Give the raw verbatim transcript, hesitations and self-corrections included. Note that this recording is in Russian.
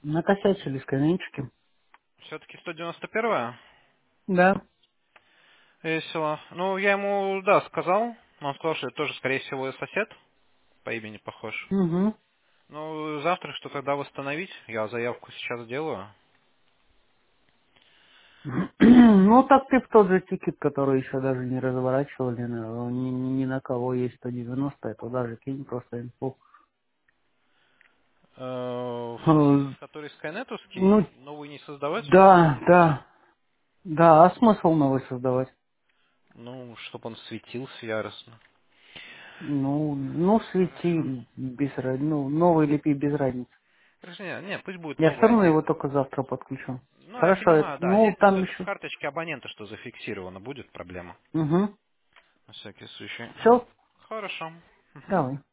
Накосячили скамеечки. Все-таки сто девяносто первая? Да. Весело. Ну, я ему, да, сказал. Но он сказал, что это тоже, скорее всего, сосед. По имени похож. Угу. Ну, завтра что тогда восстановить? Я заявку сейчас сделаю. Ну, так ты в тот же тикет, который еще даже не разворачивали, на- ни, ни на кого есть сто девяносто, это даже кинь просто инфу. Э, В смысле, Э, который скайнетовский, Ну, новый не создавать? да, да, да, а смысл новый создавать? Ну, чтобы он светился яростно. Ну, ну, Хорошо. свети без разницы, ну, новый лепи без разницы. Хорошо, не, не, пусть будет Я все новый равно его один. только завтра подключу. Ну, я Хорошо, это- понимаю, да. ну, Здесь там только в еще. карточке абонента, что зафиксировано, будет проблема. Угу. На всякий случай. Ну, Все, хорошо. Мгм. давай.